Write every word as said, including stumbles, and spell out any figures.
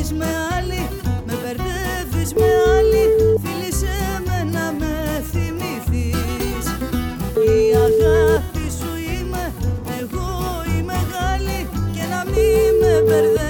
μπερδεύεις με άλλη, με μπερδεύεις με άλλη. Φίλησέ με να με θυμηθείς. Η αγάπη σου είμαι, εγώ η μεγάλη, και να μην με μπερδεύεις.